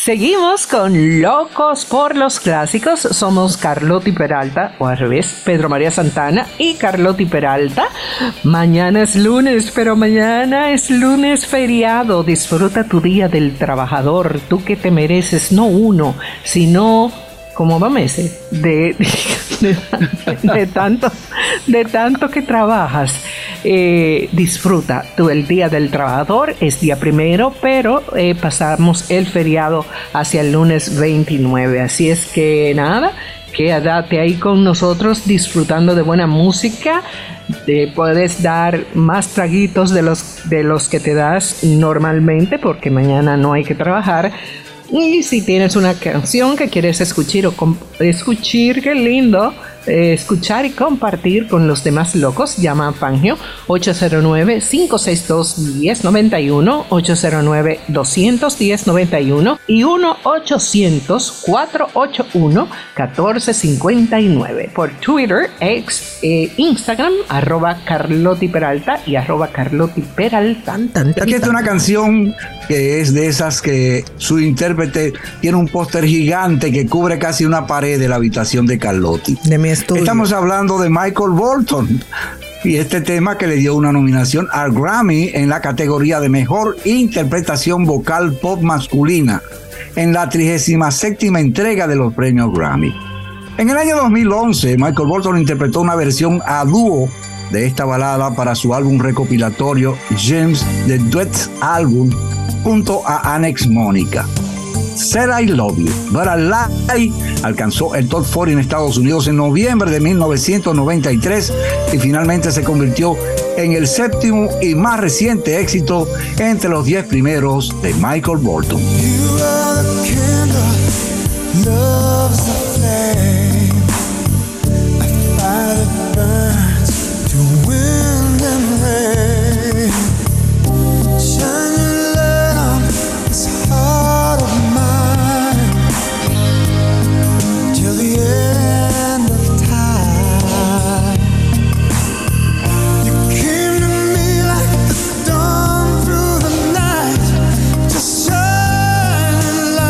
Seguimos con Locos por los Clásicos. Somos Carlotti Peralta, o al revés, Pedro María Santana y Carlotti Peralta. Mañana es lunes, pero mañana es lunes feriado. Disfruta tu día del trabajador. Tú que te mereces no uno, sino como 2 meses de tanto que trabajas. Disfruta tú el día del trabajador. Es día 1, pero pasamos el feriado hacia el lunes 29. Así es que nada, quédate ahí con nosotros disfrutando de buena música. Puedes dar más traguitos de los que te das normalmente, porque mañana no hay que trabajar. Y si tienes una canción que quieres escuchar qué lindo, escuchar y compartir con los demás locos, llama a Fangio 809-562-1091, 809-210-91 y 1-800-481-1459. Por Twitter, Instagram, @Carlotti Peralta y @Carlotti Peralta. Aquí está una canción que es de esas que su intérprete tiene un póster gigante que cubre casi una pared de la habitación de Carlotti. De mi estudio. Estamos hablando de Michael Bolton y este tema que le dio una nominación al Grammy en la categoría de Mejor Interpretación Vocal Pop Masculina en la 37ª entrega de los premios Grammy. En el año 2011, Michael Bolton interpretó una versión a dúo de esta balada para su álbum recopilatorio James The Duets Album junto a Annex Mónica. Said I Love You, But I Lie alcanzó el Top 40 en Estados Unidos en noviembre de 1993 y finalmente se convirtió en el 7º y más reciente éxito entre los 10 primeros de Michael Bolton. You are the candle, love's the flame, a fire that burns through wind and rain. Shine your light on this heart of mine till the end of time. You came to me like the dawn through the night to shine a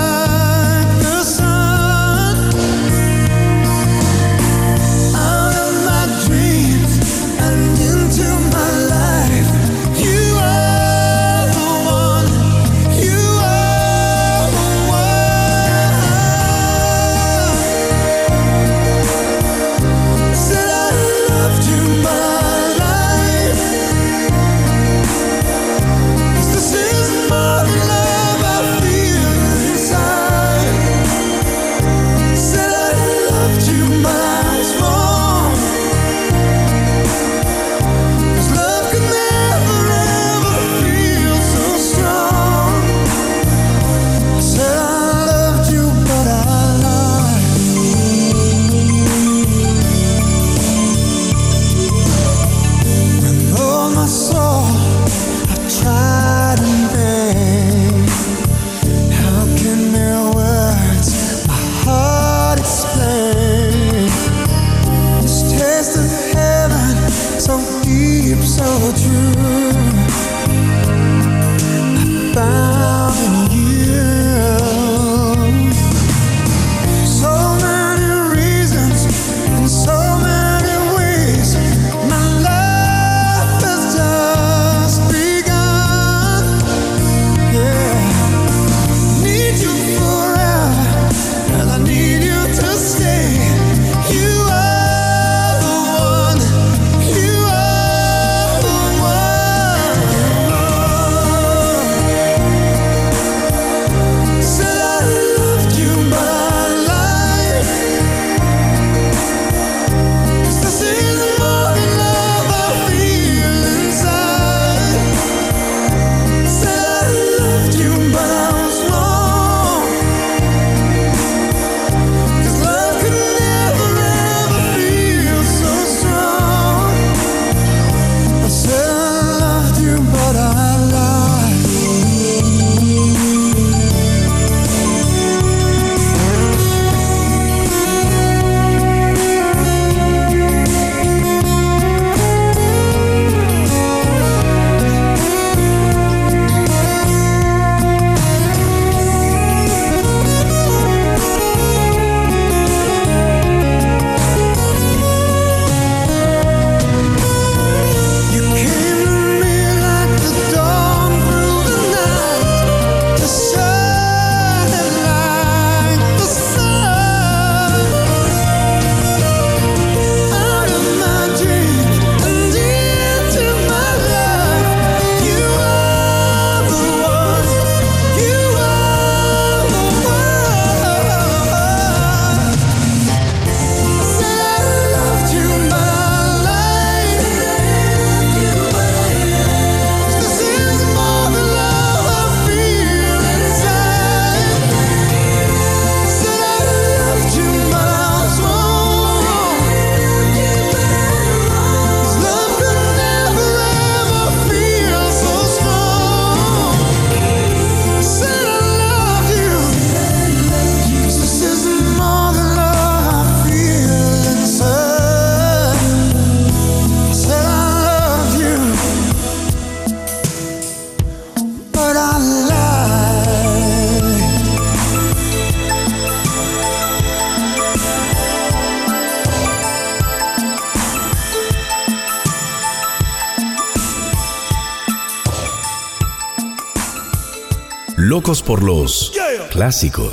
locos por los clásicos.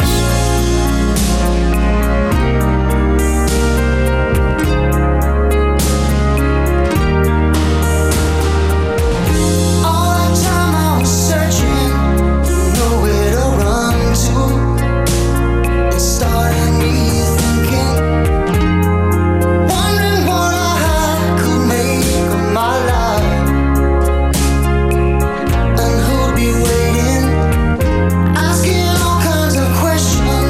Asking all kinds of questions.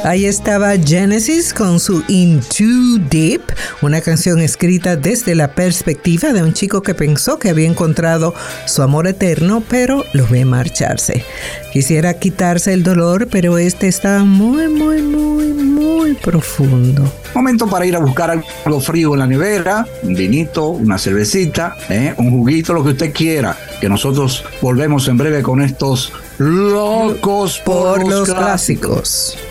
Ahí estaba Genesis con su In Too Deep, una canción escrita desde la perspectiva de un chico que pensó que había encontrado su amor eterno, pero lo ve marcharse. Quisiera quitarse el dolor, pero este está muy, muy, muy, muy profundo. Momento para ir a buscar algo frío en la nevera, un vinito, una cervecita, un juguito, lo que usted quiera. Que nosotros volvemos en breve con estos locos por los clásicos.